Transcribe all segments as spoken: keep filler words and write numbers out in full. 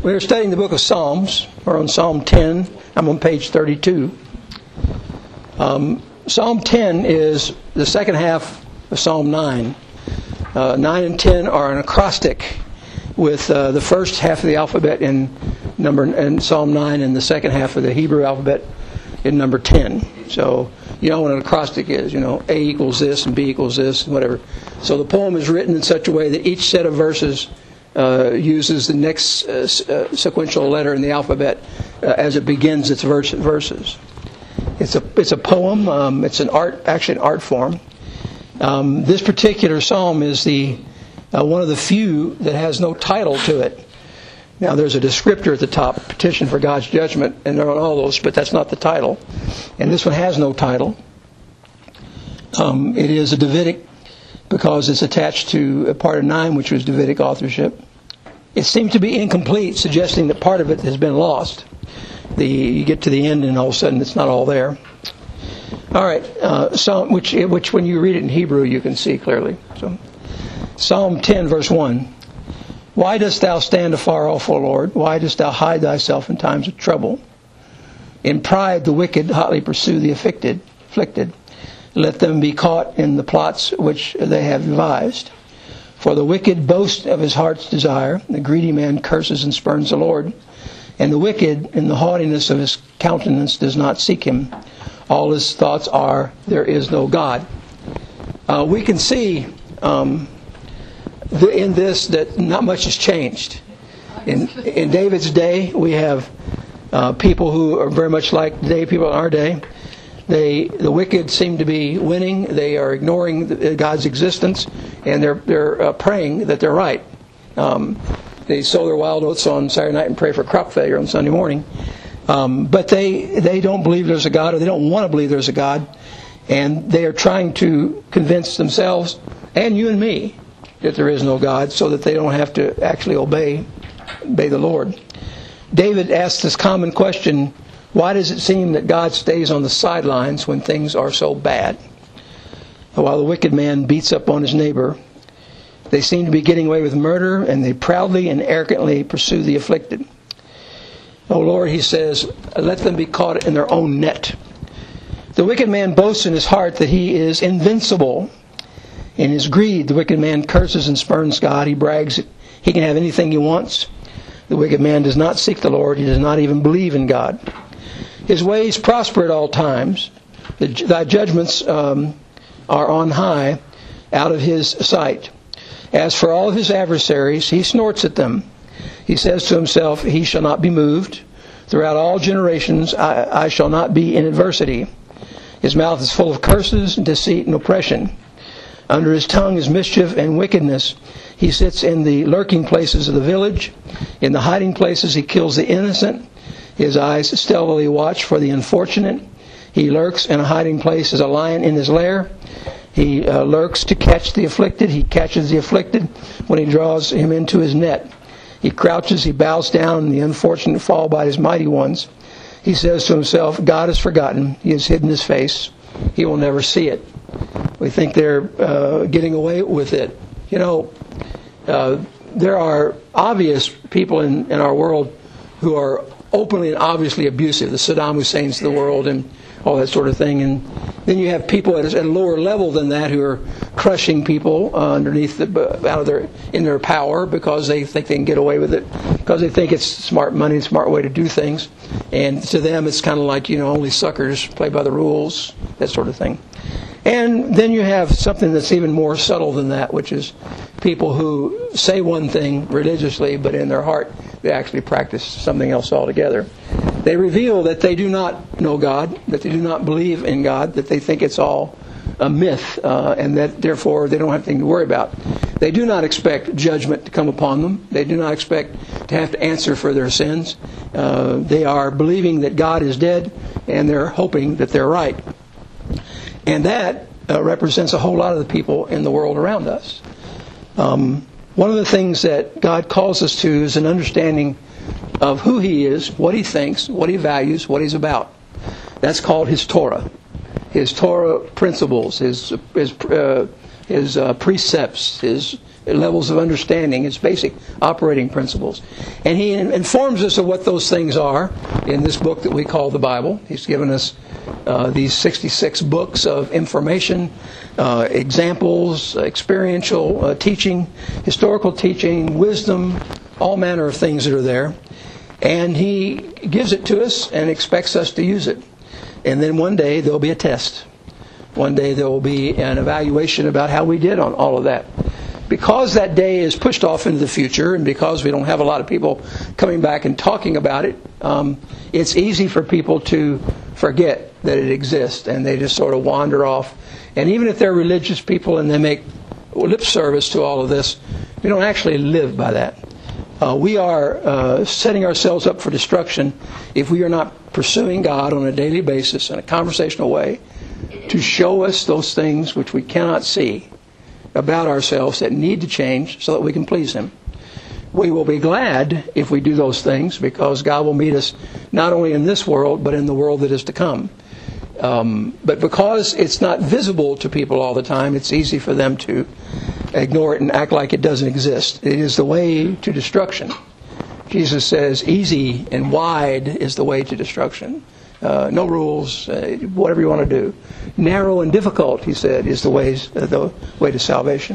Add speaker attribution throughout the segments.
Speaker 1: We're studying the book of Psalms. We're on Psalm ten. I'm on page thirty-two. Um, Psalm ten is the second half of Psalm nine. Uh, nine and ten are an acrostic with uh, the first half of the alphabet in number in Psalm nine and the second half of the Hebrew alphabet in number ten. So you know what an acrostic is. You know, A equals this and B equals this and whatever. So the poem is written in such a way that each set of verses uh, uses the next uh, uh, sequential letter in the alphabet uh, as it begins its verse, verses. It's a it's a poem. Um, it's an art, actually an art form. Um, this particular psalm is the uh, one of the few that has no title to it. Now, there's a descriptor at the top, petition for God's judgment, and they're on all those, but that's not the title. And this one has no title. Um, it is a Davidic because it's attached to a part of nine, which was Davidic authorship. It seems to be incomplete, suggesting that part of it has been lost. The you get to the end, and all of a sudden, it's not all there. All right, uh, Psalm, which which when you read it in Hebrew, you can see clearly. So, Psalm ten, verse one. Why dost thou stand afar off, O Lord? Why dost thou hide thyself in times of trouble? In pride the wicked hotly pursue the afflicted. afflicted. Let them be caught in the plots which they have devised. For the wicked boasts of his heart's desire. The greedy man curses and spurns the Lord. And the wicked, in the haughtiness of his countenance, does not seek him. All his thoughts are, there is no God. Uh, we can see um, in this that not much has changed. In, in David's day, we have uh, people who are very much like today, people in our day. They, the wicked seem to be winning. They are ignoring the, God's existence, and they're they're uh, praying that they're right. Um, they sow their wild oats on Saturday night and pray for crop failure on Sunday morning. Um, but they they don't believe there's a God, or they don't want to believe there's a God, and they are trying to convince themselves and you and me that there is no God, so that they don't have to actually obey obey the Lord. David asked this common question: why does it seem that God stays on the sidelines when things are so bad? While the wicked man beats up on his neighbor, they seem to be getting away with murder, and they proudly and arrogantly pursue the afflicted. O Lord, he says, let them be caught in their own net. The wicked man boasts in his heart that he is invincible. In his greed, the wicked man curses and spurns God. He brags that he can have anything he wants. The wicked man does not seek the Lord. He does not even believe in God. His ways prosper at all times. The, thy judgments um, are on high, out of his sight. As for all of his adversaries, he snorts at them. He says to himself, he shall not be moved. Throughout all generations, I, I shall not be in adversity. His mouth is full of curses, deceit, and oppression. Under his tongue is mischief and wickedness. He sits in the lurking places of the village. In the hiding places he kills the innocent. His eyes stealthily watch for the unfortunate. He lurks in a hiding place as a lion in his lair. He uh, lurks to catch the afflicted. He catches the afflicted when he draws him into his net. He crouches, he bows down, and the unfortunate fall by his mighty ones. He says to himself, God has forgotten. He has hidden his face. He will never see it. We think they're uh, getting away with it. You know, uh, there are obvious people in, in our world who are openly and obviously abusive, the Saddam Husseins of the world and all that sort of thing. And then you have people at a lower level than that who are crushing people uh, underneath the, out of their in their power because they think they can get away with it, because they think it's smart money, a smart way to do things. And to them, it's kind of like, you know, only suckers play by the rules, that sort of thing. And then you have something that's even more subtle than that, which is people who say one thing religiously, but in their heart they actually practice something else altogether. They reveal that they do not know God, that they do not believe in God, that they think it's all a myth, uh, and that therefore they don't have anything to worry about. They do not expect judgment to come upon them. They do not expect to have to answer for their sins. Uh, they are believing that God is dead, and they're hoping that they're right. And that uh, represents a whole lot of the people in the world around us. Um, one of the things that God calls us to is an understanding of who He is, what He thinks, what He values, what He's about. That's called His Torah. His Torah principles, His His, uh, his uh, precepts, His levels of understanding, its basic operating principles. And he informs us of what those things are in this book that we call the Bible. He's given us uh, these sixty-six books of information, uh, examples, experiential uh, teaching, historical teaching, wisdom, all manner of things that are there. And he gives it to us and expects us to use it. And then one day there'll be a test. One day there will be an evaluation about how we did on all of that. Because that day is pushed off into the future, and because we don't have a lot of people coming back and talking about it, um, it's easy for people to forget that it exists, and they just sort of wander off. And even if they're religious people and they make lip service to all of this, we don't actually live by that. Uh, we are uh, setting ourselves up for destruction if we are not pursuing God on a daily basis in a conversational way to show us those things which we cannot see about ourselves that need to change so that we can please Him. We will be glad if we do those things, because God will meet us not only in this world but in the world that is to come. Um, but because it's not visible to people all the time, it's easy for them to ignore it and act like it doesn't exist. It is the way to destruction. Jesus says easy and wide is the way to destruction. Uh, no rules, uh, whatever you want to do. Narrow and difficult, he said, is the, ways, uh, the way to salvation.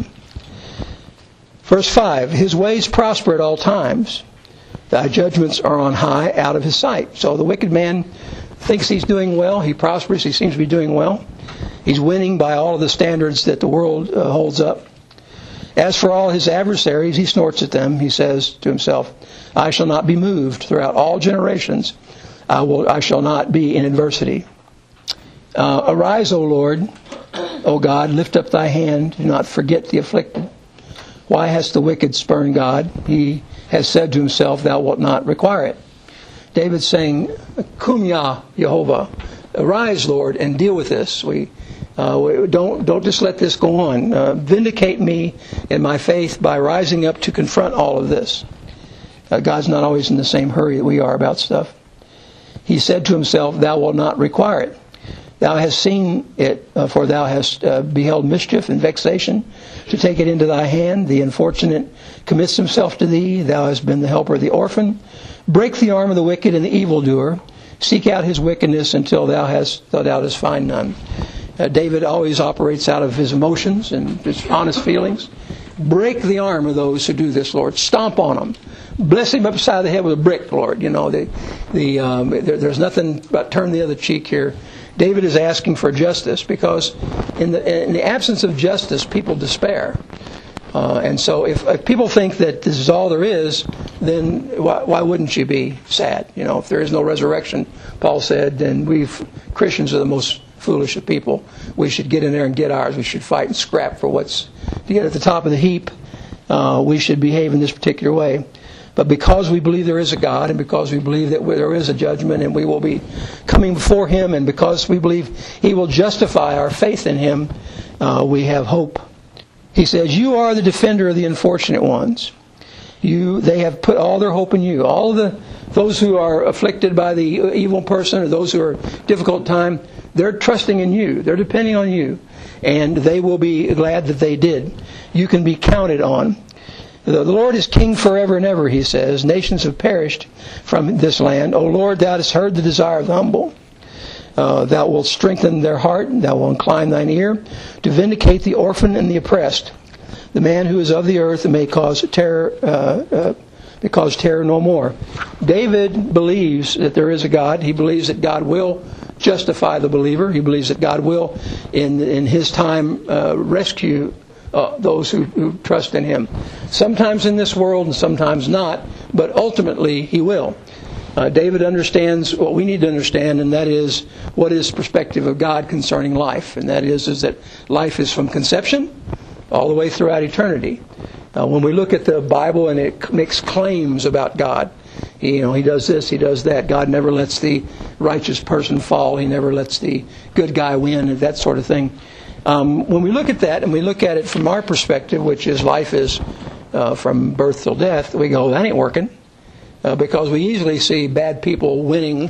Speaker 1: Verse five, His ways prosper at all times. Thy judgments are on high out of His sight. So the wicked man thinks he's doing well. He prospers. He seems to be doing well. He's winning by all of the standards that the world uh, holds up. As for all his adversaries, he snorts at them. He says to himself, I shall not be moved throughout all generations. I will. I shall not be in adversity. Uh, Arise, O Lord, O God, lift up thy hand. Do not forget the afflicted. Why hast the wicked spurned God? He has said to himself, thou wilt not require it. David's saying, Kumya, Jehovah, arise, Lord, and deal with this. We, uh, we don't don't just let this go on. Uh, vindicate me in my faith by rising up to confront all of this. Uh, God's not always in the same hurry that we are about stuff. He said to himself, thou wilt not require it. Thou hast seen it, uh, for thou hast uh, beheld mischief and vexation, to take it into thy hand. The unfortunate commits himself to thee. Thou hast been the helper of the orphan. Break the arm of the wicked and the evildoer. Seek out his wickedness until thou hast thou dost find none. Uh, David always operates out of his emotions and his honest feelings. Break the arm of those who do this, Lord. Stomp on them. Bless him upside the head with a brick, Lord. You know, the, the, um, there, there's nothing but turn the other cheek here. David is asking for justice because in the, in the absence of justice, people despair. Uh, and so if, if people think that this is all there is, then why, why wouldn't you be sad? You know, if there is no resurrection, Paul said, then we Christians are the most foolish of people. We should get in there and get ours. We should fight and scrap for what's to get at the top of the heap. Uh, we should behave in this particular way. But because we believe there is a God, and because we believe that there is a judgment, and we will be coming before Him, and because we believe He will justify our faith in Him, uh, we have hope. He says, you are the defender of the unfortunate ones. You, they have put all their hope in you. All of the those who are afflicted by the evil person, or those who are difficult time, they're trusting in you. They're depending on you. And they will be glad that they did. You can be counted on. The Lord is king forever and ever, he says. Nations have perished from this land. O Lord, thou hast heard the desire of the humble. Uh, thou wilt strengthen their heart. Thou wilt incline thine ear to vindicate the orphan and the oppressed. The man who is of the earth may cause terror, uh, uh, may cause terror no more. David believes that there is a God. He believes that God will justify the believer. He believes that God will, in in His time, uh, rescue Uh, those who, who trust in Him. Sometimes in this world and sometimes not, but ultimately He will. Uh, David understands what we need to understand, and that is what is the perspective of God concerning life. And that is, is that life is from conception all the way throughout eternity. Uh, when we look at the Bible and it makes claims about God, he, you know, He does this, He does that. God never lets the righteous person fall. He never lets the good guy win, and that sort of thing. Um, when we look at that, and we look at it from our perspective, which is life is uh, from birth till death, we go, that ain't working. Uh, because we easily see bad people winning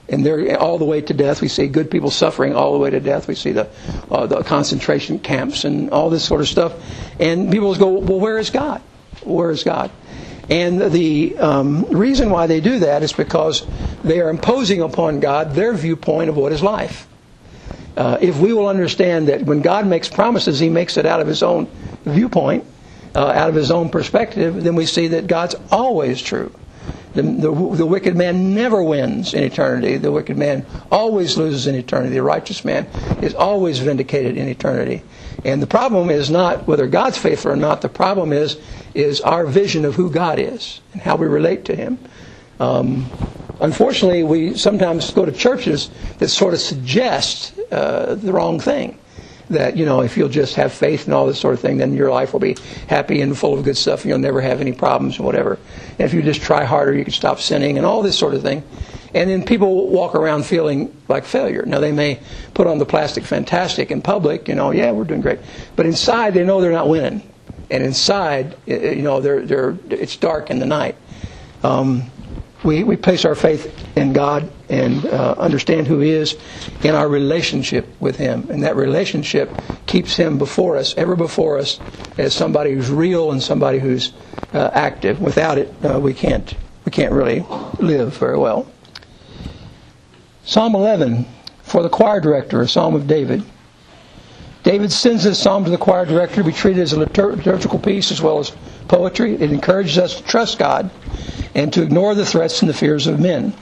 Speaker 1: And they're all the way to death. We see good people suffering all the way to death. We see the uh, the concentration camps and all this sort of stuff. And people go, well, where is God? Where is God? And the um, reason why they do that is because they are imposing upon God their viewpoint of what is life. Uh, if we will understand that when God makes promises, He makes it out of His own viewpoint, uh, out of His own perspective, then we see that God's always true. The, the, the wicked man never wins in eternity. The wicked man always loses in eternity. The righteous man is always vindicated in eternity. And the problem is not whether God's faithful or not. The problem is is our vision of who God is and how we relate to Him. Um, unfortunately, we sometimes go to churches that sort of suggest uh, the wrong thing. That, you know, if you'll just have faith and all this sort of thing, then your life will be happy and full of good stuff and you'll never have any problems or whatever. And if you just try harder, you can stop sinning and all this sort of thing. And then people walk around feeling like failure. Now, they may put on the plastic fantastic in public, you know, yeah, we're doing great. But inside, they know they're not winning. And inside, you know, they're, they're, it's dark in the night. Um, we, we place our faith in God and uh, understand who He is in our relationship with Him. And that relationship keeps Him before us, ever before us, as somebody who's real and somebody who's uh, active. Without it, uh, we can't we can't really live very well. Psalm eleven, for the choir director, a psalm of David. David sends this psalm to the choir director to be treated as a liturgical piece as well as poetry. It encourages us to trust God and to ignore the threats and the fears of men.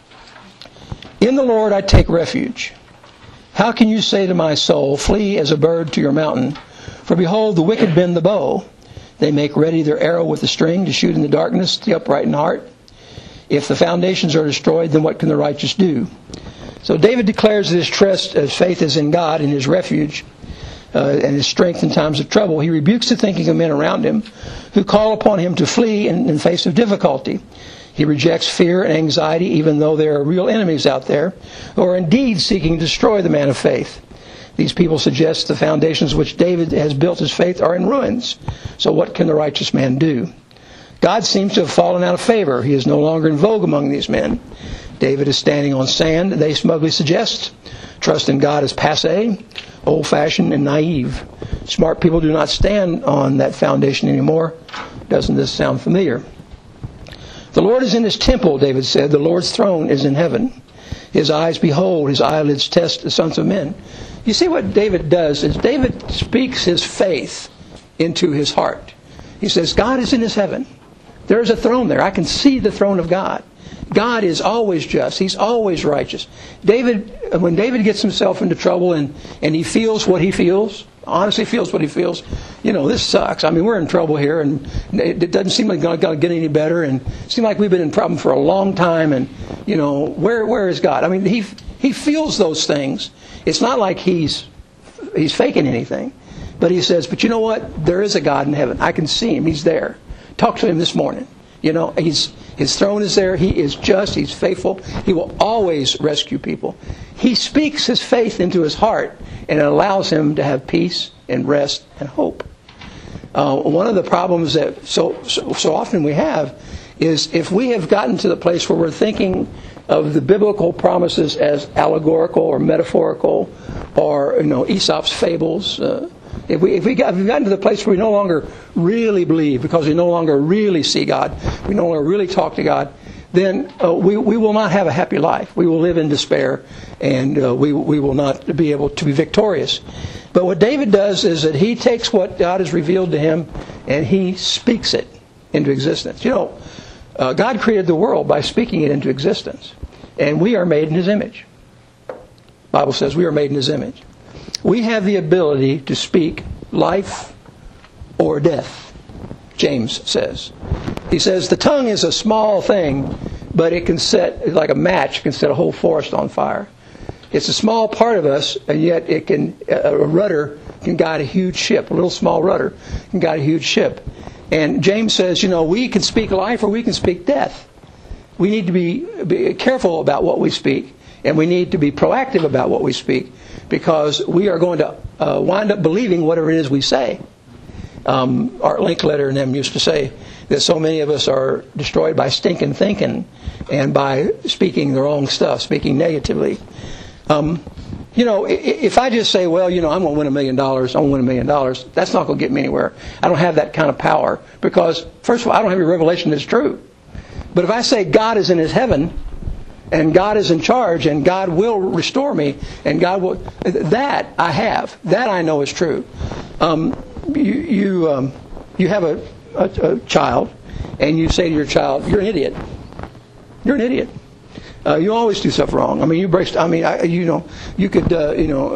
Speaker 1: In the Lord I take refuge. How can you say to my soul, flee as a bird to your mountain? For behold, the wicked bend the bow. They make ready their arrow with the string to shoot in the darkness, the upright in heart. If the foundations are destroyed, then what can the righteous do? So David declares that his trust, his faith is in God and his refuge uh, and his strength in times of trouble. He rebukes the thinking of men around him who call upon him to flee in, in face of difficulty. He rejects fear and anxiety, even though there are real enemies out there who are indeed seeking to destroy the man of faith. These people suggest the foundations which David has built his faith are in ruins. So what can the righteous man do? God seems to have fallen out of favor. He is no longer in vogue among these men. David is standing on sand, they smugly suggest. Trust in God is passé, old-fashioned, and naive. Smart people do not stand on that foundation anymore. Doesn't this sound familiar? The Lord is in His temple, David said. The Lord's throne is in heaven. His eyes behold, His eyelids test the sons of men. You see what David does is David speaks his faith into his heart. He says, God is in His heaven. There is a throne there. I can see the throne of God. God is always just. He's always righteous. David, when David gets himself into trouble and, and he feels what he feels, honestly feels what he feels, you know, this sucks. I mean, we're in trouble here, and it doesn't seem like it's going to get any better, and it seems like we've been in problem for a long time, and, you know, where where is God? I mean, he he feels those things. It's not like he's he's faking anything, but he says, but you know what? There is a God in heaven. I can see Him. He's there. Talk to Him this morning. You know, he's His throne is there. He is just. He's faithful. He will always rescue people. He speaks his faith into his heart, and it allows him to have peace and rest and hope. Uh, one of the problems that so, so so often we have is if we have gotten to the place where we're thinking of the biblical promises as allegorical or metaphorical, or you know Aesop's fables. Uh, If we if we got if we've gotten to the place where we no longer really believe because we no longer really see God, we no longer really talk to God, then uh, we we will not have a happy life. We will live in despair, and uh, we we will not be able to be victorious. But what David does is that he takes what God has revealed to him and he speaks it into existence. You know, uh, God created the world by speaking it into existence, and we are made in His image. The Bible says we are made in His image. We have the ability to speak life or death, James says. He says the tongue is a small thing, but it can set, like a match, it can set a whole forest on fire. It's a small part of us, and yet it can, a rudder can guide a huge ship. A little small rudder can guide a huge ship. And James says, you know, we can speak life or we can speak death. We need to be, be careful about what we speak, and we need to be proactive about what we speak, because we are going to uh, wind up believing whatever it is we say. Um, Art Linkletter and them used to say that so many of us are destroyed by stinking thinking and by speaking the wrong stuff, speaking negatively. Um, you know, if I just say, well, you know, I'm going to win a million dollars, I'm going to win a million dollars, that's not going to get me anywhere. I don't have that kind of power because, first of all, I don't have any revelation that's true. But if I say God is in His heaven, and God is in charge, and God will restore me, and God will... That I have. That I know is true. Um, you you, um, you have a, a, a child, and you say to your child, you're an idiot. You're an idiot. Uh, you always do stuff wrong. I mean, you break... I mean, I, you know, you could, uh, you know,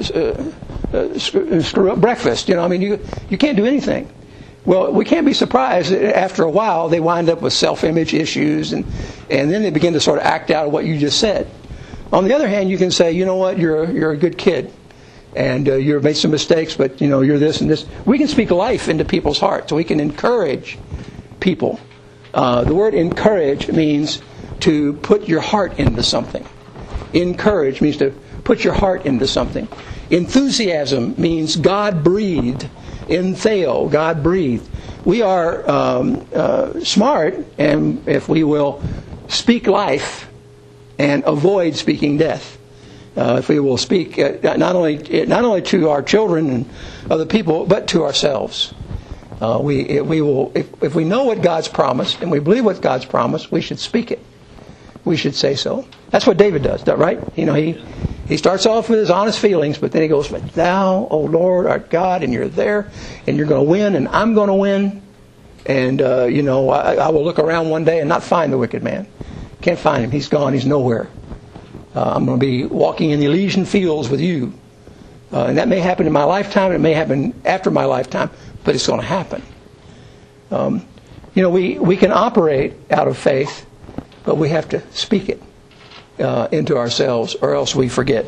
Speaker 1: uh, uh, screw, screw up breakfast. You know, I mean, you you can't do anything. Well, we can't be surprised that after a while they wind up with self-image issues, and, and then they begin to sort of act out of what you just said. On the other hand, you can say, you know what, you're a, you're a good kid, and uh, you've made some mistakes, but you know you're this and this. We can speak life into people's hearts. We can encourage people. Uh, the word encourage means to put your heart into something. Encourage means to put your heart into something. Enthusiasm means God breathed. Entheo, God breathed. We are um, uh, smart, and if we will speak life and avoid speaking death, uh, if we will speak uh, not only not only to our children and other people, but to ourselves, uh, we we will. If, if we know what God's promised and we believe what God's promised, we should speak it. We should say so. That's what David does, right? You know, he. He starts off with his honest feelings, but then he goes, but thou, O Lord, art God, and you're there, and you're going to win, and I'm going to win. And, uh, you know, I, I will look around one day and not find the wicked man. Can't find him. He's gone. He's nowhere. Uh, I'm going to be walking in the Elysian fields with you. Uh, and that may happen in my lifetime. It may happen after my lifetime, but it's going to happen. Um, you know, we, we can operate out of faith, but we have to speak it. Uh, into ourselves, or else we forget.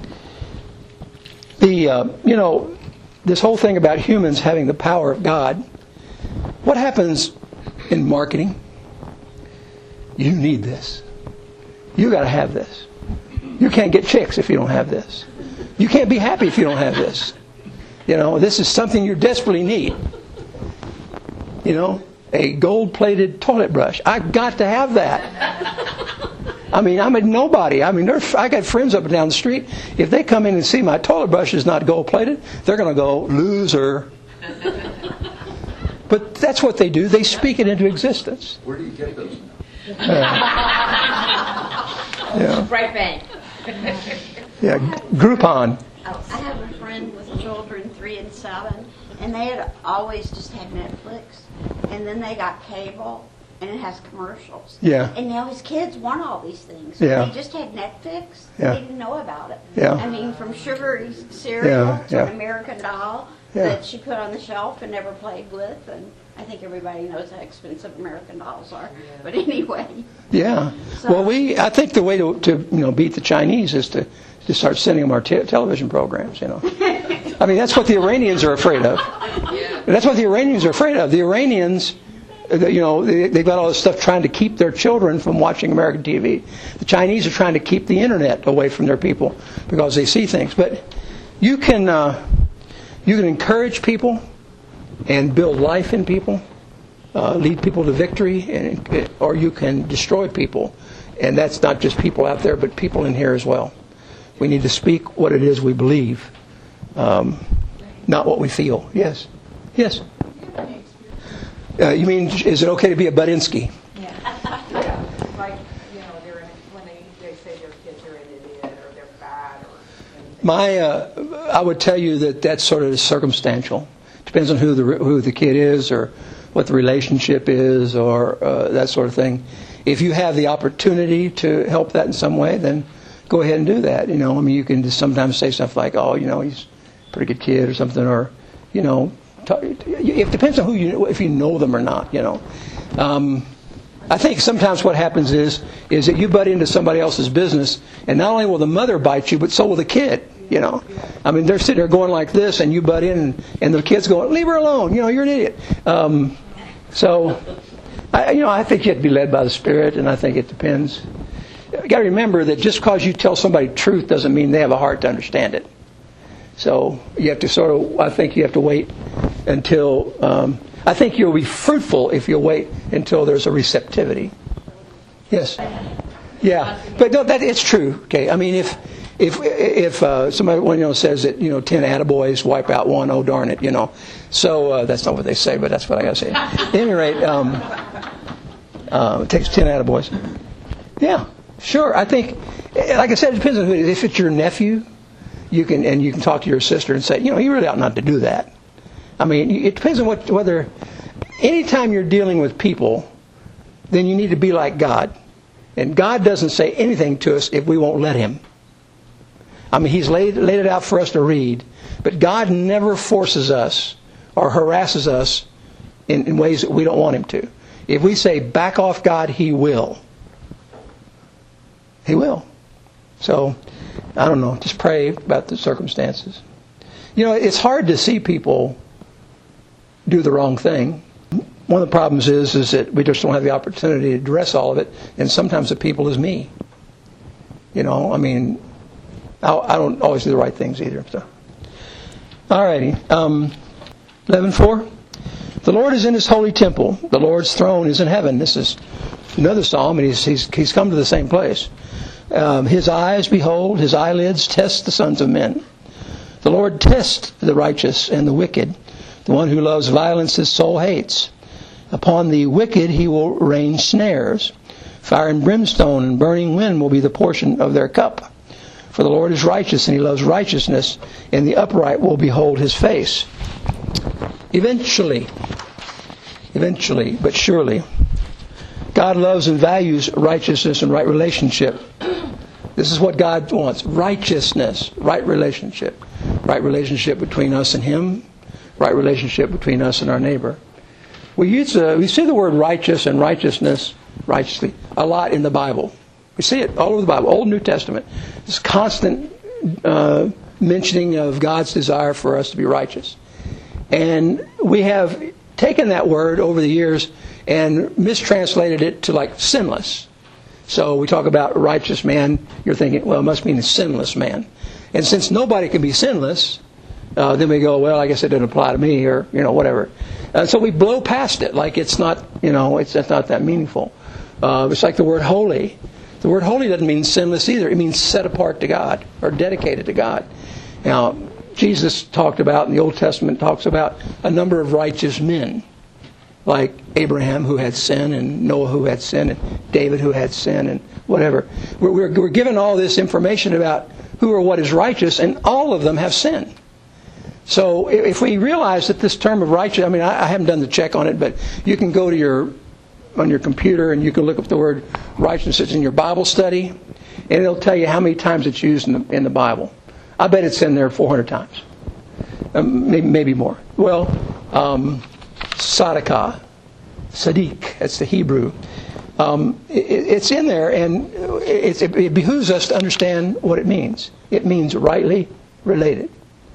Speaker 1: The uh, you know, this whole thing about humans having the power of God. What happens in marketing? You need this. You got to have this. You can't get chicks if you don't have this. You can't be happy if you don't have this. You know, this is something you desperately need. You know, a gold-plated toilet brush. I've got to have that. I mean, I'm a nobody. I mean, I got friends up and down the street. If they come in and see my toilet brush is not gold-plated, they're going to go, loser. But that's what they do. They speak it into existence.
Speaker 2: Where do you get those now?
Speaker 1: Uh, yeah.
Speaker 3: Right bank.
Speaker 1: Yeah, Groupon.
Speaker 3: Oh, I have a friend with children, three and seven, and they had always just had Netflix, and then they got cable. And it has commercials.
Speaker 1: Yeah.
Speaker 3: And now his kids want all these things.
Speaker 1: Yeah.
Speaker 3: They just had Netflix.
Speaker 1: Yeah.
Speaker 3: They didn't know about it.
Speaker 1: Yeah.
Speaker 3: I mean, from sugary cereal
Speaker 1: Yeah.
Speaker 3: to
Speaker 1: Yeah.
Speaker 3: an American Doll
Speaker 1: Yeah.
Speaker 3: that she put on the shelf and never played with. And I think everybody knows how expensive American Dolls are. But anyway.
Speaker 1: Yeah.
Speaker 3: So-
Speaker 1: Well, we. I think the way to, to you know beat the Chinese is to to start sending them our te- television programs. You know. I mean, that's what the Iranians are afraid of. That's what the Iranians are afraid of. The Iranians. You know, they've got all this stuff trying to keep their children from watching American T V. The Chinese are trying to keep the internet away from their people because they see things. But you can uh, you can encourage people and build life in people, uh, lead people to victory, and, or you can destroy people. And that's not just people out there, but people in here as well. We need to speak what it is we believe, um, not what we feel. Yes, yes. Uh, you mean, is it okay to be a Budinsky?
Speaker 4: Yeah. Yeah. Like, you know, they're in, when they, they say their kids are an idiot or they're bad or anything.
Speaker 1: My, uh, I would tell you that that's sort of circumstantial. Depends on who the who the kid is or what the relationship is or uh, that sort of thing. If you have the opportunity to help that in some way, then go ahead and do that. You know, I mean, you can just sometimes say stuff like, "Oh, you know, he's a pretty good kid" or something, or, you know. It depends on who you, if you know them or not. You know, um, I think sometimes what happens is is that you butt into somebody else's business, and not only will the mother bite you, but so will the kid. You know, I mean, they're sitting there going like this, and you butt in, and, and the kid's going, "Leave her alone." You know, you're an idiot. Um, so, I, you know, I think you have to be led by the Spirit, and I think it depends. You got to remember that just because you tell somebody truth doesn't mean they have a heart to understand it. So you have to sort of, I think you have to wait until um, I think you'll be fruitful if you wait until there's a receptivity. Yes. Yeah, but no, that it's true. Okay, I mean, if if if uh, somebody you know says that you know ten attaboys wipe out one, oh darn it, you know. So uh, that's not what they say, but that's what I got to say. At any rate, um, uh, it takes ten attaboys. Yeah, sure. I think, like I said, it depends on who it is. If it's your nephew, you can and you can talk to your sister and say, you know, you really ought not to do that. I mean, it depends on what whether. Anytime you're dealing with people, then you need to be like God. And God doesn't say anything to us if we won't let Him. I mean, He's laid, laid it out for us to read. But God never forces us or harasses us in, in ways that we don't want Him to. If we say, back off, God, He will. He will. So, I don't know. Just pray about the circumstances. You know, it's hard to see people do the wrong thing. One of the problems is is that we just don't have the opportunity to address all of it, and sometimes the people is me. You know, I mean, I, I don't always do the right things either. So, all righty, um, eleven four. The Lord is in His holy temple. The Lord's throne is in heaven. This is another psalm, and he's he's he's come to the same place. Um, his eyes behold, His eyelids test the sons of men. The Lord tests the righteous and the wicked. The one who loves violence, his soul hates. Upon the wicked He will rain snares. Fire and brimstone and burning wind will be the portion of their cup. For the Lord is righteous, and He loves righteousness, and the upright will behold His face. Eventually, eventually, but surely, God loves and values righteousness and right relationship. This is what God wants. Righteousness, right relationship. Right relationship between us and Him. Right relationship between us and our neighbor. We use uh, we see the word righteous and righteousness, righteously, a lot in the Bible. We see it all over the Bible, Old and New Testament. This constant uh, mentioning of God's desire for us to be righteous. And we have taken that word over the years and mistranslated it to like sinless. So we talk about righteous man, you're thinking, well, it must mean a sinless man. And since nobody can be sinless, uh, then we go, well, I guess it doesn't apply to me, or, you know, whatever. And so we blow past it like it's not, you know, it's, it's not that meaningful. Uh, it's like the word holy. The word holy doesn't mean sinless either. It means set apart to God or dedicated to God. Now, Jesus talked about, in the Old Testament, talks about a number of righteous men, like Abraham, who had sin, and Noah, who had sin, and David, who had sin, and whatever. We're, we're, we're given all this information about who or what is righteous, and all of them have sin. So if we realize that this term of righteous, I mean, I, I haven't done the check on it, but you can go to your on your computer and you can look up the word righteousness in your Bible study, and it'll tell you how many times it's used in the, in the Bible. I bet it's in there four hundred times, um, maybe, maybe more. Well, um, Sadaqah, Sadiq, that's the Hebrew. Um, it, it's in there, and it, it, it behooves us to understand what it means. It means rightly related.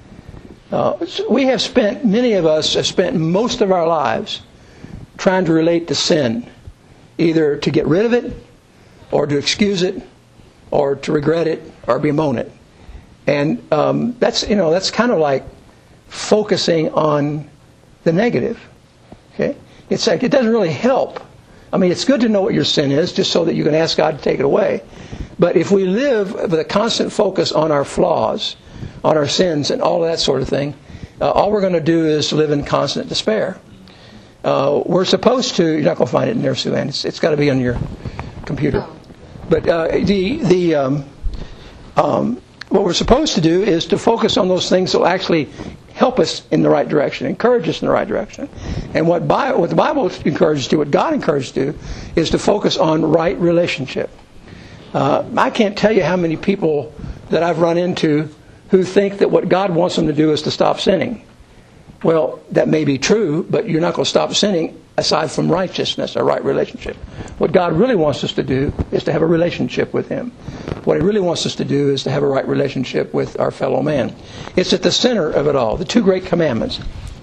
Speaker 1: Uh, so we have spent, many of us have spent most of our lives trying to relate to sin, either to get rid of it, or to excuse it, or to regret it, or bemoan it. And um, that's, you know, that's kind of like focusing on the negative. Okay, it's like it doesn't really help. I mean, it's good to know what your sin is, just so that you can ask God to take it away. But if we live with a constant focus on our flaws, on our sins, and all of that sort of thing, uh, all we're going to do is live in constant despair. Uh, we're supposed to, you're not going to find it in there, Sue Ann. It's, it's got to be on your computer. But uh, the, the um, um, what we're supposed to do is to focus on those things that will actually help us in the right direction, encourage us in the right direction. And what, Bi- what the Bible encourages to, what God encourages to do, is to focus on right relationship. Uh, I can't tell you how many people that I've run into who think that what God wants them to do is to stop sinning. Well, that may be true, but you're not going to stop sinning aside from righteousness, a right relationship. What God really wants us to do is to have a relationship with Him. What He really wants us to do is to have a right relationship with our fellow man. It's at the center of it all, the two great commandments.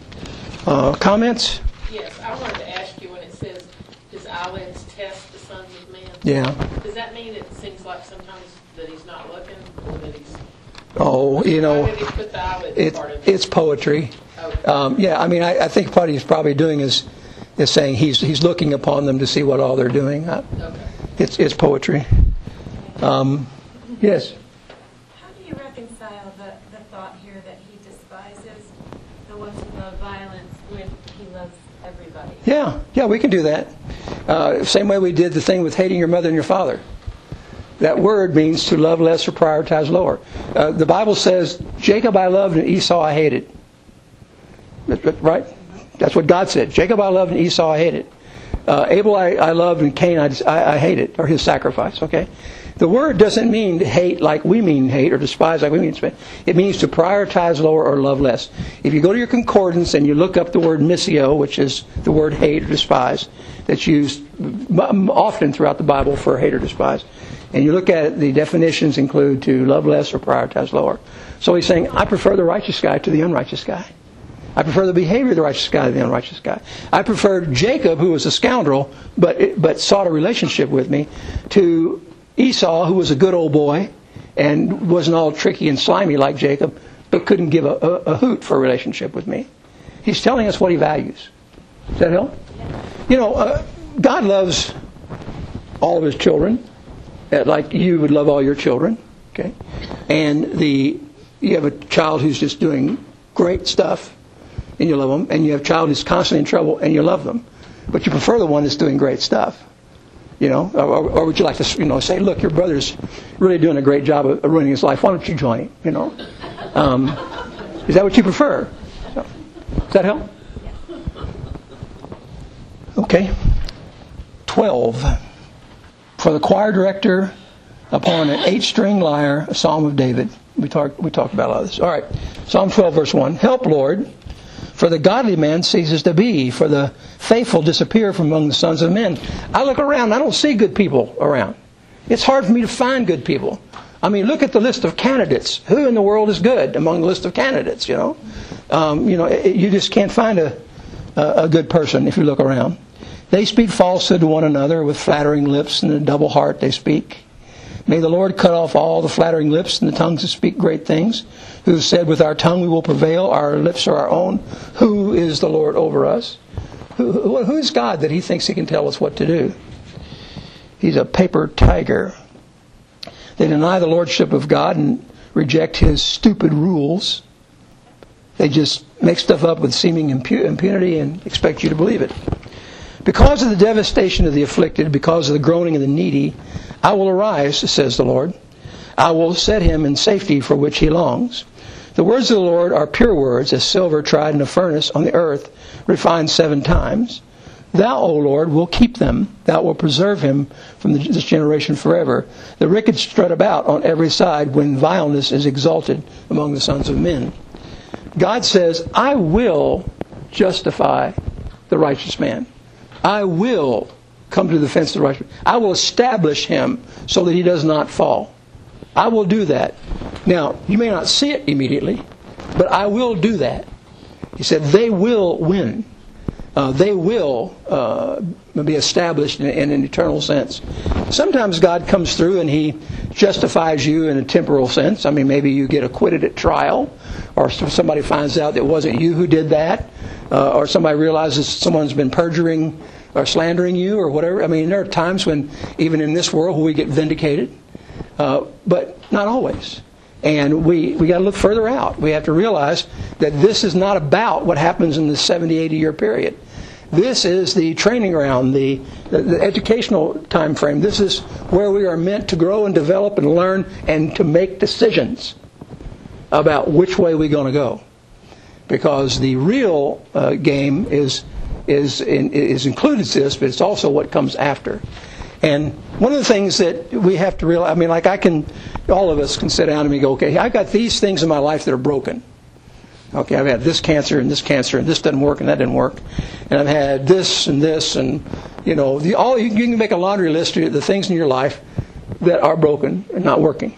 Speaker 1: Uh, comments?
Speaker 2: Yes, I wanted to ask you when it says, His eyelids test the sons of men.
Speaker 1: Yeah.
Speaker 2: Does that mean it seems like sometimes that He's not looking, or that He's...
Speaker 1: Oh, you know,
Speaker 2: Why did He put the eyelids
Speaker 1: it,
Speaker 2: part of it?
Speaker 1: it's poetry. Um, yeah, I mean, I, I think what he's probably doing is is saying he's he's looking upon them to see what all they're doing. Uh,
Speaker 2: Okay.
Speaker 1: It's it's poetry. Um, yes.
Speaker 5: How do you reconcile the, the thought here that he despises the ones who love violence when he loves everybody?
Speaker 1: Yeah, yeah, we can do that. Uh, same way we did the thing with hating your mother and your father. That word means to love less or prioritize lower. Uh, the Bible says, Jacob I loved and Esau I hated. Right? That's what God said. Jacob I loved and Esau I hated. Uh, Abel I, I loved and Cain I, I, I hated, or his sacrifice. Okay? The word doesn't mean to hate like we mean hate, or despise like we mean despise. It means to prioritize lower or love less. If you go to your concordance and you look up the word missio, which is the word hate or despise, that's used often throughout the Bible for hate or despise, and you look at it, the definitions include to love less or prioritize lower. So he's saying, I prefer the righteous guy to the unrighteous guy. I prefer the behavior of the righteous guy to the unrighteous guy. I prefer Jacob, who was a scoundrel, but but sought a relationship with me, to Esau, who was a good old boy and wasn't all tricky and slimy like Jacob, but couldn't give a, a, a hoot for a relationship with me. He's telling us what he values. Does that help? You know, uh, God loves all of his children, uh, like you would love all your children. Okay, and the you have a child who's just doing great stuff, and you love them, and you have a child who's constantly in trouble, and you love them, but you prefer the one that's doing great stuff. You know, or, or would you like to, you know, say, look, your brother's really doing a great job of ruining his life. Why don't you join him? You know, um, is that what you prefer? So, does that help? Okay. Twelve. For the choir director, upon an eight-string lyre, a psalm of David. We talked. We talked about all this. All right. Psalm twelve, verse one. Help, Lord. For the godly man ceases to be, for the faithful disappear from among the sons of men. I look around, I don't see good people around. It's hard for me to find good people. I mean, look at the list of candidates. Who in the world is good among the list of candidates, you know? Um, you know, it, you just can't find a, a, a good person if you look around. They speak falsehood to one another with flattering lips, and a double heart they speak. May the Lord cut off all the flattering lips and the tongues that speak great things, who said, with our tongue we will prevail, our lips are our own. Who is the Lord over us? Who, who, who's God that he thinks he can tell us what to do? He's a paper tiger. They deny the lordship of God and reject his stupid rules. They just make stuff up with seeming impu- impunity and expect you to believe it. Because of the devastation of the afflicted, because of the groaning of the needy, I will arise, says the Lord. I will set him in safety for which he longs. The words of the Lord are pure words, as silver tried in a furnace on the earth, refined seven times. Thou, O Lord, will keep them. Thou will preserve him from this generation forever. The wicked strut about on every side when vileness is exalted among the sons of men. God says, I will justify the righteous man. I will come to the defense of the righteous. I will establish him so that he does not fall. I will do that. Now, you may not see it immediately, but I will do that. He said, they will win. Uh, they will uh, be established in, in an eternal sense. Sometimes God comes through and he justifies you in a temporal sense. I mean, maybe you get acquitted at trial, or somebody finds out that it wasn't you who did that, uh, or somebody realizes someone's been perjuring or slandering you or whatever. I mean, there are times when, even in this world, we get vindicated, uh, but not always. And we, we got to look further out. We have to realize that this is not about what happens in the seventy, eighty year period. This is the training ground, the, the, the educational time frame. This is where we are meant to grow and develop and learn and to make decisions about which way we're going to go. Because the real uh, game is is in, is included in this, but it's also what comes after. And one of the things that we have to realize, I mean, like I can, all of us can sit down and go, okay, I've got these things in my life that are broken. Okay, I've had this cancer and this cancer and this doesn't work and that didn't work. And I've had this and this and, you know, the, all you can make a laundry list of the things in your life that are broken and not working.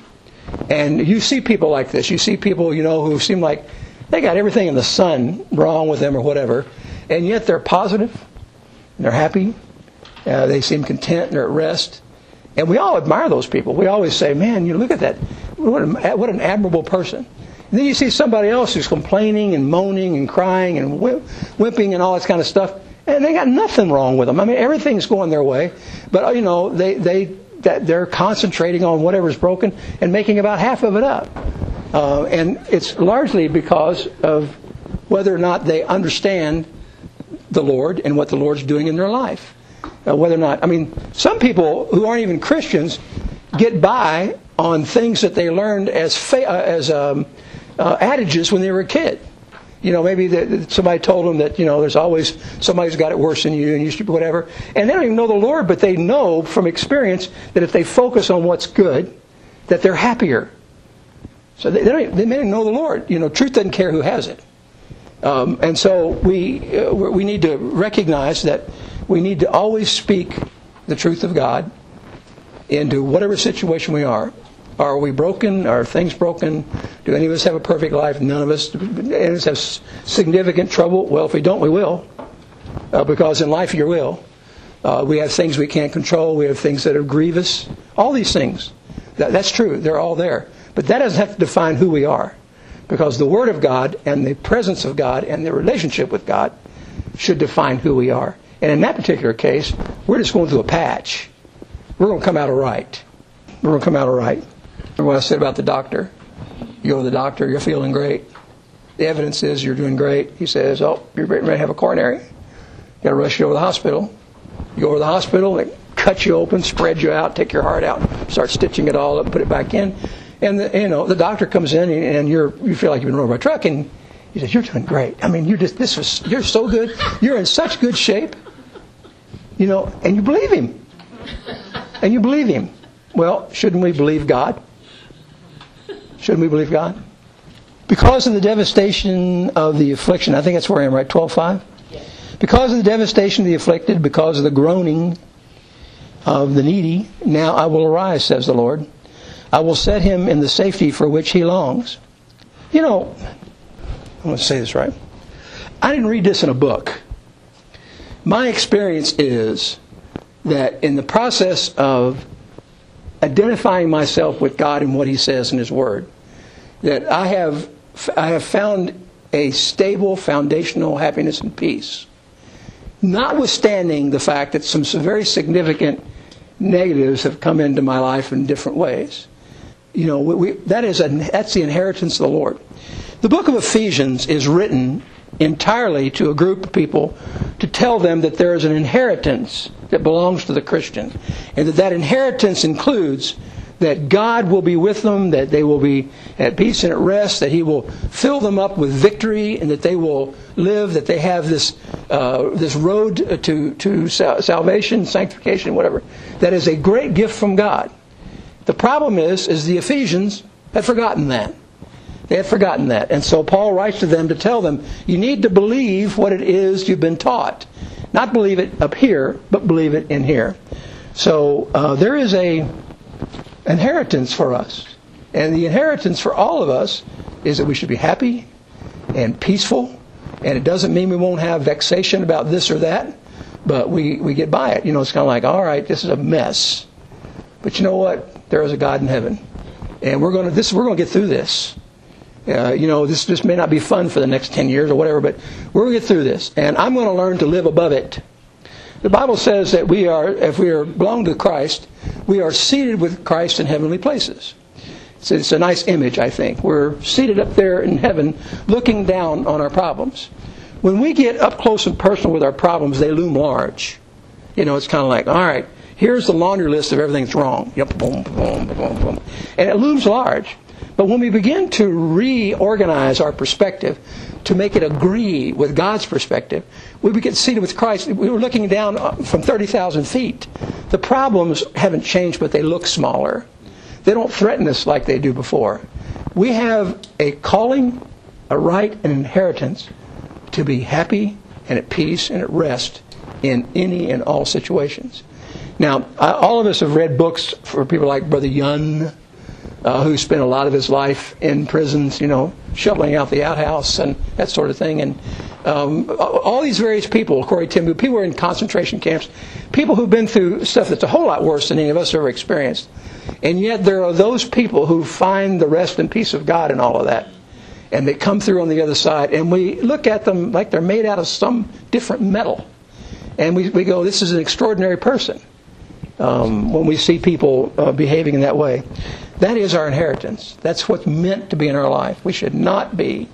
Speaker 1: And you see people like this. You see people, you know, who seem like they got everything in the sun wrong with them or whatever, and yet they're positive and they're happy. Uh, they seem content and they're at rest. And we all admire those people. We always say, man, you look at that. What, a, what an admirable person. And then you see somebody else who's complaining and moaning and crying and whimping and all this kind of stuff, and they got nothing wrong with them. I mean, everything's going their way, but you know, they they that they're concentrating on whatever's broken and making about half of it up. Uh, and it's largely because of whether or not they understand the Lord and what the Lord's doing in their life. Uh, whether or not, I mean, some people who aren't even Christians get by on things that they learned as fa- uh, as um, uh, adages when they were a kid. You know, maybe that somebody told them that, you know, there's always somebody who's got it worse than you and you should whatever. And they don't even know the Lord, but they know from experience that if they focus on what's good, that they're happier. So they, they, don't, they may not know the Lord. You know, truth doesn't care who has it. Um, and so we uh, we need to recognize that we need to always speak the truth of God into whatever situation we are. Are we broken? Are things broken? Do any of us have a perfect life? None of us. Do any of us have significant trouble? Well, if we don't, we will. Uh, because in life you will. Uh, we have things we can't control. We have things that are grievous. All these things. That, that's true. They're all there. But that doesn't have to define who we are. Because the Word of God and the presence of God and the relationship with God should define who we are. And in that particular case, we're just going through a patch. We're going to come out all right. We're going to come out all right. Remember what I said about the doctor? You go to the doctor, you're feeling great. The evidence is you're doing great. He says, oh, you're ready to have a coronary. You've got to rush you over to the hospital. You go over to the hospital, they cut you open, spread you out, take your heart out, start stitching it all up, put it back in. And the, you know, the doctor comes in and you're you feel like you've been run over by a truck, and he says, you're doing great. I mean, you're just this was you're so good. You're in such good shape. You know, and you believe him. And you believe him. Well, shouldn't we believe God? Shouldn't we believe God? Because of the devastation of the affliction, I think that's where I am, right? twelve five? Yes. Because of the devastation of the afflicted, because of the groaning of the needy, now I will arise, says the Lord. I will set him in the safety for which he longs. You know, I'm going to say this right. I didn't read this in a book. My experience is that in the process of identifying myself with God and what He says in His Word, that I have I have found a stable foundational happiness and peace, notwithstanding the fact that some very significant negatives have come into my life in different ways. You know, we, we, that is a, that's the inheritance of the Lord. The book of Ephesians is written entirely to a group of people to tell them that there is an inheritance that belongs to the Christian, and that that inheritance includes that God will be with them, that they will be at peace and at rest, that He will fill them up with victory, and that they will live, that they have this uh, this road to to salvation, sanctification, whatever. That is a great gift from God. The problem is, is the Ephesians had forgotten that. They had forgotten that. And so Paul writes to them to tell them, you need to believe what it is you've been taught. Not believe it up here, but believe it in here. So uh, there is a inheritance for us. And the inheritance for all of us is that we should be happy and peaceful. And it doesn't mean we won't have vexation about this or that, but we, we get by it. You know, it's kind of like, all right, this is a mess. But you know what? There is a God in heaven. And we're going to this we're going to get through this. Uh, you know, this this may not be fun for the next ten years or whatever, but we're going to get through this. And I'm going to learn to live above it. The Bible says that we are, if we are belong to Christ, we are seated with Christ in heavenly places. It's, it's a nice image, I think. We're seated up there in heaven, looking down on our problems. When we get up close and personal with our problems, they loom large. You know, it's kind of like, all right, here's the laundry list of everything that's wrong. Yep, boom, boom, boom, boom. And it looms large. But when we begin to reorganize our perspective, to make it agree with God's perspective, we get seated with Christ. We were looking down from thirty thousand feet. The problems haven't changed, but they look smaller. They don't threaten us like they do before. We have a calling, a right, an inheritance to be happy and at peace and at rest in any and all situations. Now, all of us have read books for people like Brother Yun, Uh, who spent a lot of his life in prisons, you know, shoveling out the outhouse and that sort of thing. And um, all these various people, Corey Timbu, people who are in concentration camps, people who've been through stuff that's a whole lot worse than any of us ever experienced. And yet there are those people who find the rest and peace of God in all of that. and they come through on the other side, and we look at them like they're made out of some different metal. And we, we go, this is an extraordinary person. Um, when we see people uh, behaving in that way. That is our inheritance. That's what's meant to be in our life. We should not be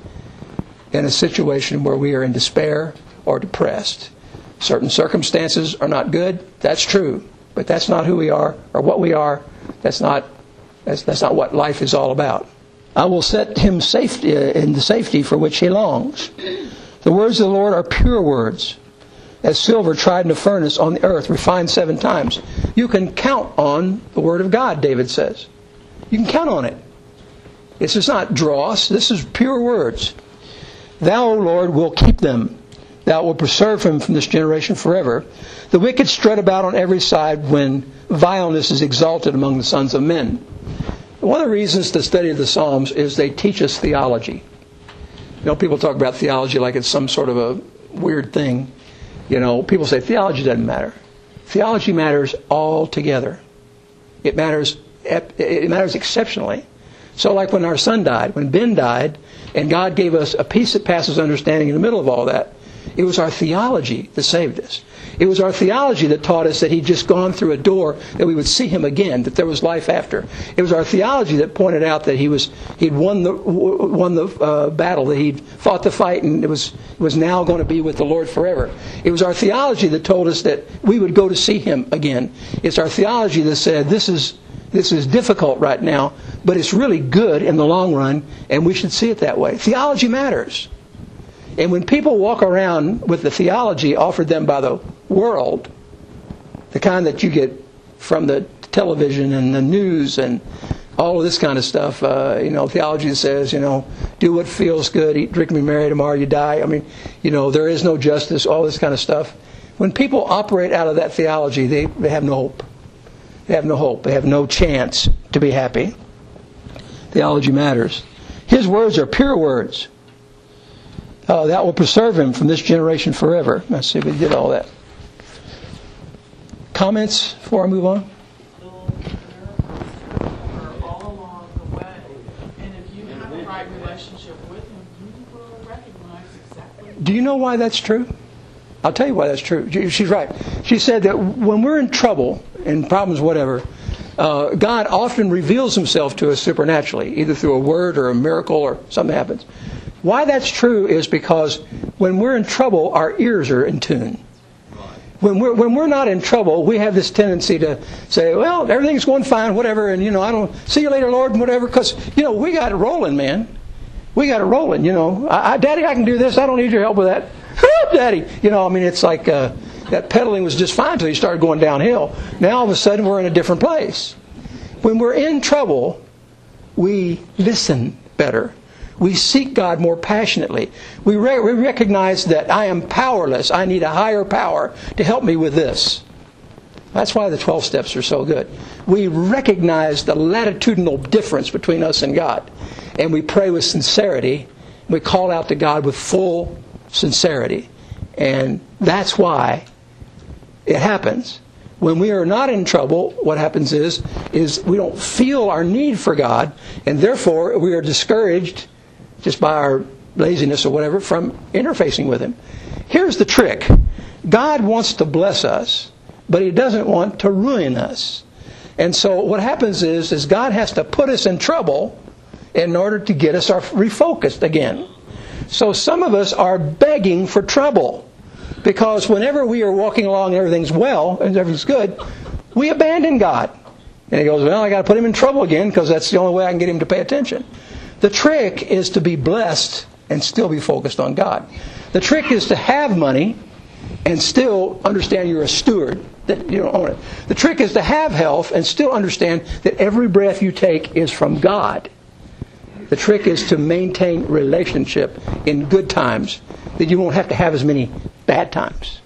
Speaker 1: in a situation where we are in despair or depressed. Certain circumstances are not good. That's true. But that's not who we are or what we are. That's not, that's, that's not what life is all about. I will set him safety, uh, in the safety for which he longs. The words of the Lord are pure words, as silver tried in a furnace on the earth, refined seven times. You can count on the Word of God, David says. You can count on it. This is not dross. This is pure words. Thou, O Lord, will keep them. Thou wilt preserve him from this generation forever. The wicked strut about on every side when vileness is exalted among the sons of men. One of the reasons to study the Psalms is they teach us theology. You know, people talk about theology like it's some sort of a weird thing. You know, people say theology doesn't matter. Theology matters altogether. It matters, it matters exceptionally. So like when our son died, when Ben died, and God gave us a peace that passes understanding in the middle of all that, it was our theology that saved us. It was our theology that taught us that he'd just gone through a door, that we would see him again, that there was life after. It was our theology that pointed out that he was he'd won the won the uh, battle, that he'd fought the fight, and it was was now going to be with the Lord forever. It was our theology that told us that we would go to see him again. It's our theology that said this is this is difficult right now, but it's really good in the long run, and we should see it that way. Theology matters. And when people walk around with the theology offered them by the world, the kind that you get from the television and the news and all of this kind of stuff, uh, you know, theology that says, you know, do what feels good, eat, drink, and be merry, tomorrow you die. I mean, you know, there is no justice, all this kind of stuff. When people operate out of that theology, they, they have no hope. They have no hope. They have no chance to be happy. Theology matters. His words are pure words. Uh, that will preserve him from this generation forever. Let's see if we did all that. Comments before I move on?
Speaker 6: All along the way, and if you have a right relationship with him, you will recognize exactly.
Speaker 1: Do you know why that's true? I'll tell you why that's true. She's right. She said that when we're in trouble and problems, whatever, uh, God often reveals himself to us supernaturally, either through a word or a miracle or something happens. Why that's true is because when we're in trouble, our ears are in tune. When we're, when we're not in trouble, we have this tendency to say, well, everything's going fine, whatever, and, you know, I don't, see you later, Lord, and whatever, because, you know, we got it rolling, man. We got it rolling, you know. I, I, Daddy, I can do this. I don't need your help with that. Daddy. You know, I mean, it's like uh, that pedaling was just fine until you started going downhill. Now, all of a sudden, we're in a different place. When we're in trouble, we listen better. We seek God more passionately. We, re- we recognize that I am powerless. I need a higher power to help me with this. That's why the twelve steps are so good. We recognize the latitudinal difference between us and God. And we pray with sincerity. We call out to God with full sincerity. And that's why it happens. When we are not in trouble, what happens is, is we don't feel our need for God, and therefore we are discouraged just by our laziness or whatever from interfacing with him. Here's the trick. God wants to bless us, but he doesn't want to ruin us. And so what happens is, is God has to put us in trouble in order to get us our refocused again. So some of us are begging for trouble, because whenever we are walking along and everything's well and everything's good, we abandon God. And he goes, well, I got to put him in trouble again because that's the only way I can get him to pay attention. The trick is to be blessed and still be focused on God. The trick is to have money and still understand you're a steward, that you don't own it. The trick is to have health and still understand that every breath you take is from God. The trick is to maintain relationship in good times, that you won't have to have as many bad times.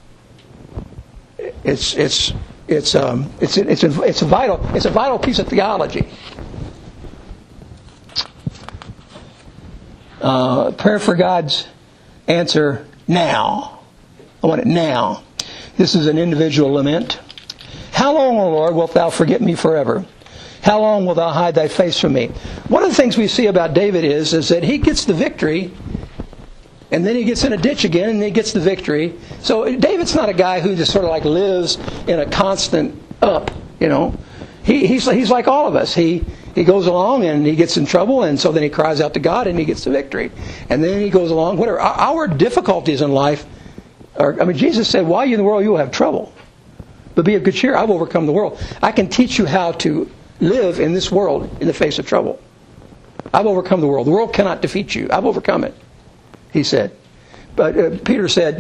Speaker 1: It's it's it's um it's it's a, it's a vital it's a vital piece of theology. Uh, prayer for God's answer now. I want it now. This is an individual lament. How long, O Lord, wilt thou forget me forever? How long will thou hide thy face from me? One of the things we see about David is, is that he gets the victory, and then he gets in a ditch again, and he gets the victory. So David's not a guy who just sort of like lives in a constant up, you know. He, he's, he's like all of us. He he goes along and he gets in trouble, and so then he cries out to God and he gets the victory. And then he goes along, whatever. Our, our difficulties in life are, I mean, Jesus said, while you're in the world, you will have trouble. But be of good cheer, I've overcome the world. I can teach you how to live in this world in the face of trouble. I've overcome the world. The world cannot defeat you. I've overcome it, he said. But uh, Peter said,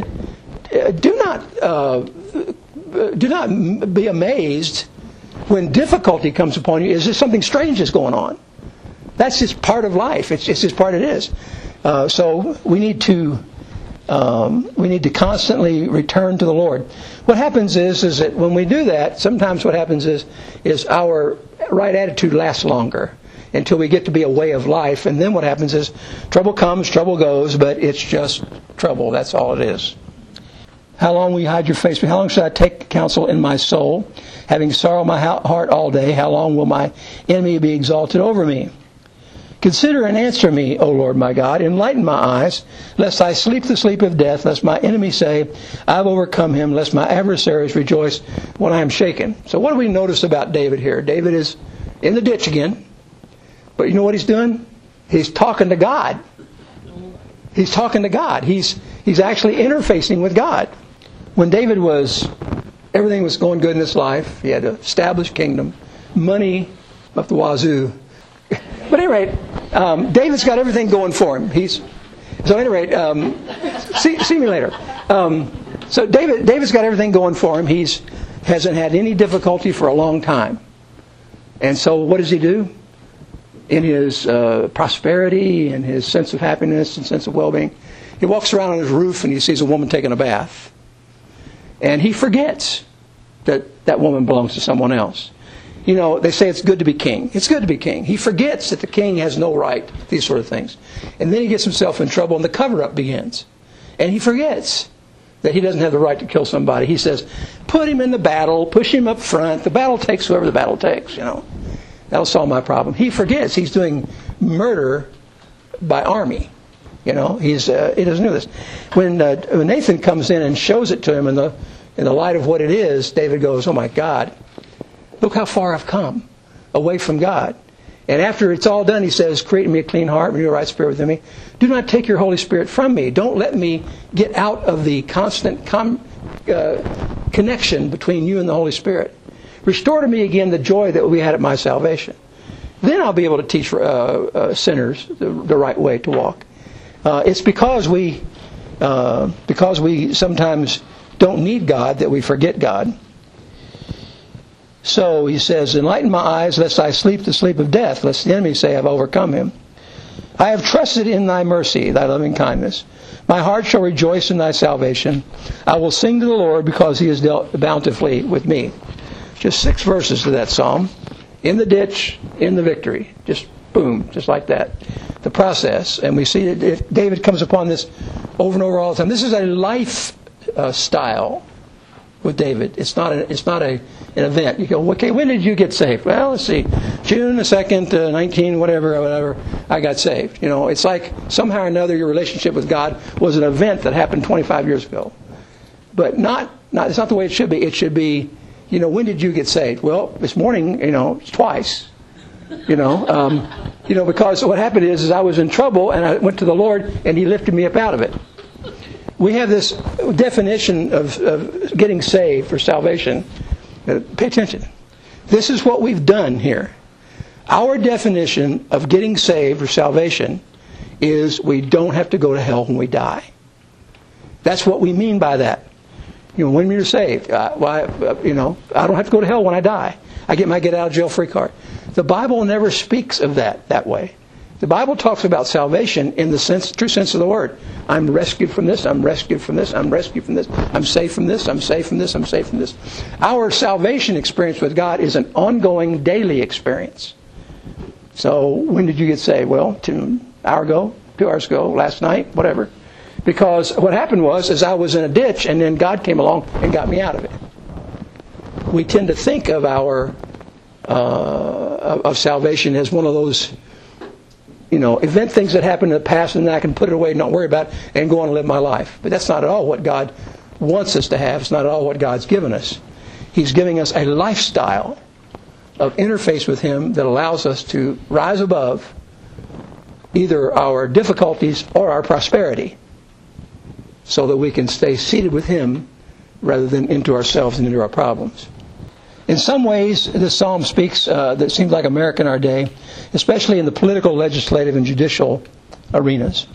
Speaker 1: do not, uh, do not be amazed when difficulty comes upon you. Is there something strange is going on? That's just part of life. It's, it's just part it is. Uh, so we need to um, we need to constantly return to the Lord. What happens is is that when we do that, sometimes what happens is is our right attitude lasts longer until we get to be a way of life. And then what happens is trouble comes, trouble goes, but it's just trouble. That's all it is. How long will you hide your face? How long should I take counsel in my soul? Having sorrow my heart all day, how long will my enemy be exalted over me? Consider and answer me, O Lord my God. Enlighten my eyes, lest I sleep the sleep of death, lest my enemies say, I've overcome him, lest my adversaries rejoice when I am shaken. So what do we notice about David here? David is in the ditch again. But you know what he's doing? He's talking to God. He's talking to God. He's he's actually interfacing with God. When David was, everything was going good in his life. He had an established kingdom, money up the wazoo. But at any rate, um, David's got everything going for him. He's so at any rate, um, see, see me later. Um, so David, David's got everything going for him. He's hasn't had any difficulty for a long time. And so what does he do? In his uh, prosperity and his sense of happiness and sense of well-being, he walks around on his roof and he sees a woman taking a bath. And he forgets that that woman belongs to someone else. You know, they say it's good to be king. It's good to be king. He forgets that the king has no right to these sort of things. And then he gets himself in trouble and the cover-up begins. And he forgets that he doesn't have the right to kill somebody. He says, put him in the battle, push him up front. The battle takes whoever the battle takes, you know. That'll solve my problem. He forgets he's doing murder by army. You know, he's uh, he doesn't know this. When, uh, when Nathan comes in and shows it to him in the in the light of what it is, David goes, "Oh my God, look how far I've come away from God." And after it's all done, he says, "Create in me a clean heart, renew a right spirit within me. Do not take your Holy Spirit from me. Don't let me get out of the constant com- uh, connection between you and the Holy Spirit. Restore to me again the joy that we had at my salvation. Then I'll be able to teach uh, uh, sinners the, the right way to walk." Uh, it's because we, uh, because we sometimes don't need God that we forget God. So he says, "Enlighten my eyes, lest I sleep the sleep of death, lest the enemy say I've overcome him. I have trusted in thy mercy, thy loving kindness. My heart shall rejoice in thy salvation. I will sing to the Lord because he has dealt bountifully with me." Just six verses to that psalm. In the ditch, in the victory. Just boom, just like that. The process. And we see that David comes upon this over and over all the time. This is a life uh, style with David. It's not a, it's not a an event. You go, okay, when did you get saved? Well, let's see. June the second, uh, nineteen, whatever, whatever, I got saved. You know, it's like somehow or another your relationship with God was an event that happened twenty-five years ago. But not, not it's not the way it should be. It should be, you know, when did you get saved? Well, this morning, you know, twice. You know, um, you know, because what happened is, is I was in trouble and I went to the Lord and He lifted me up out of it. We have this definition of, of getting saved for salvation. Uh, pay attention. This is what we've done here. Our definition of getting saved or salvation is we don't have to go to hell when we die. That's what we mean by that. You know, when you're saved, uh, why, uh, you know, I don't have to go to hell when I die. I get my get out of jail free card. The Bible never speaks of that that way. The Bible talks about salvation in the sense, true sense of the word. I'm rescued from this, I'm rescued from this, I'm rescued from this, I'm safe from this, I'm safe from this, I'm safe from this. Our salvation experience with God is an ongoing daily experience. So when did you get saved? Well, an hour ago, two hours ago, last night, whatever. Because what happened was, is I was in a ditch and then God came along and got me out of it. We tend to think of our uh, of, of salvation as one of those, you know, event things that happened in the past, and then I can put it away and not worry about it and go on and live my life. But that's not at all what God wants us to have. It's not at all what God's given us. He's giving us a lifestyle of interface with Him that allows us to rise above either our difficulties or our prosperity, so that we can stay seated with Him rather than into ourselves and into our problems. In some ways, this psalm speaks uh, that seems like America in our day, especially in the political, legislative, and judicial arenas.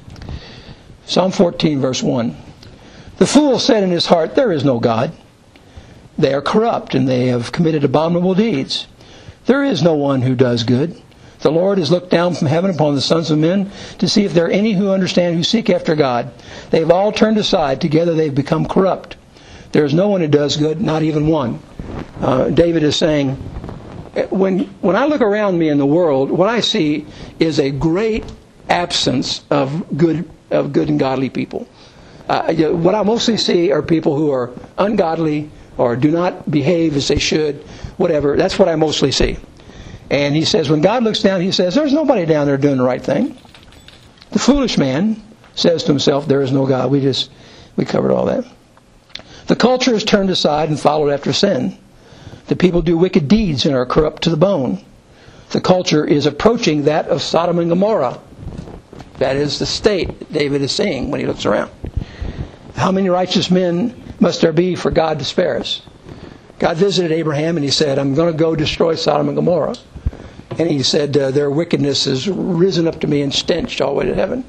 Speaker 1: Psalm fourteen, verse one. The fool said in his heart, there is no God. They are corrupt, and they have committed abominable deeds. There is no one who does good. The Lord has looked down from heaven upon the sons of men to see if there are any who understand, who seek after God. They have all turned aside. Together they have become corrupt. There is no one who does good, not even one. Uh, David is saying, when when I look around me in the world, what I see is a great absence of good of good and godly people. Uh, you know, what I mostly see are people who are ungodly or do not behave as they should, whatever. That's what I mostly see. And he says, when God looks down, He says, there's nobody down there doing the right thing. The foolish man says to himself, there is no God. We just, we covered all that. The culture is turned aside and followed after sin. The people do wicked deeds and are corrupt to the bone. The culture is approaching that of Sodom and Gomorrah. That is the state David is seeing when he looks around. How many righteous men must there be for God to spare us? God visited Abraham and He said, I'm going to go destroy Sodom and Gomorrah. And He said, uh, their wickedness has risen up to me and stench all the way to heaven.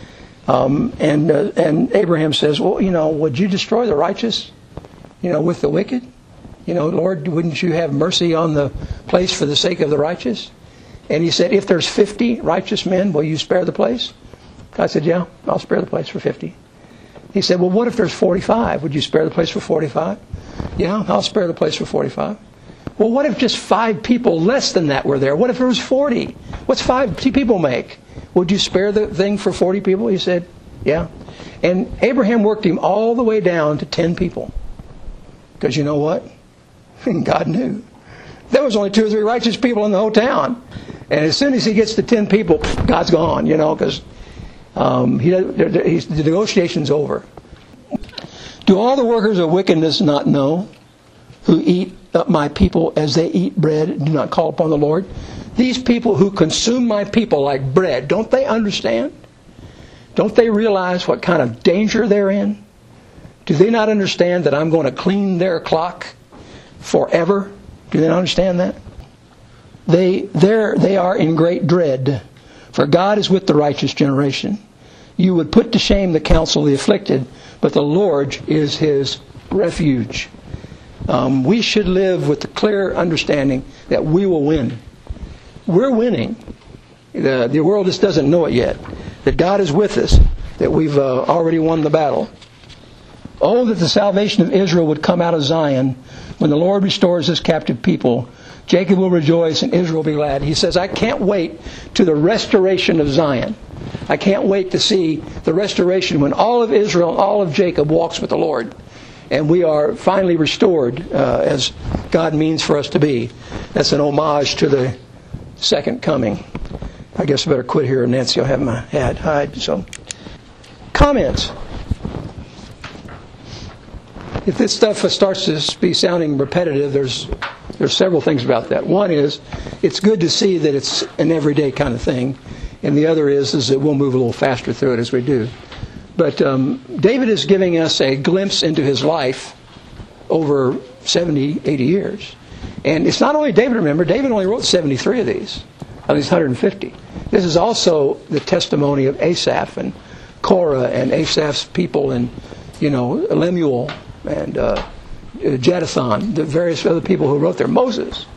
Speaker 1: Um, and uh, and Abraham says, well, you know, would you destroy the righteous, you know, with the wicked? You know, Lord, wouldn't you have mercy on the place for the sake of the righteous? And He said, if there's fifty righteous men, will you spare the place? God said, yeah, I'll spare the place for fifty. He said, well, what if there's forty-five? Would you spare the place for forty-five? Yeah, I'll spare the place for forty-five. Well, what if just five people less than that were there? What if there was forty? What's five people make? Would you spare the thing for forty people? He said, yeah. And Abraham worked him all the way down to ten people. Because you know what? God knew. There was only two or three righteous people in the whole town. And as soon as he gets to ten people, God's gone, you know, because um, he, he's, the negotiation's over. Do all the workers of wickedness not know, who eat up my people as they eat bread and do not call upon the Lord? These people who consume my people like bread, don't they understand? Don't they realize what kind of danger they're in? Do they not understand that I'm going to clean their clock forever? Do they not understand that? They, they're, they are in great dread, for God is with the righteous generation. You would put to shame the counsel of the afflicted, but the Lord is His refuge. Um, we should live with the clear understanding that we will win. We're winning. The, the world just doesn't know it yet. That God is with us. That we've uh, already won the battle. Oh, that the salvation of Israel would come out of Zion. When the Lord restores His captive people, Jacob will rejoice and Israel will be glad. He says, I can't wait to the restoration of Zion. I can't wait to see the restoration when all of Israel, all of Jacob walks with the Lord. And we are finally restored uh, as God means for us to be. That's an homage to the second coming. I guess I better quit here. Nancy will have my hat hide. So, comments. If this stuff starts to be sounding repetitive, there's there's several things about that. One is, it's good to see that it's an everyday kind of thing. And the other is, is that we'll move a little faster through it as we do. But um, David is giving us a glimpse into his life over seventy, eighty years. And it's not only David, remember, David only wrote seventy-three of these, of these one hundred fifty. This is also the testimony of Asaph and Korah and Asaph's people and, you know, Lemuel and uh, Jeduthun, the various other people who wrote there. Moses.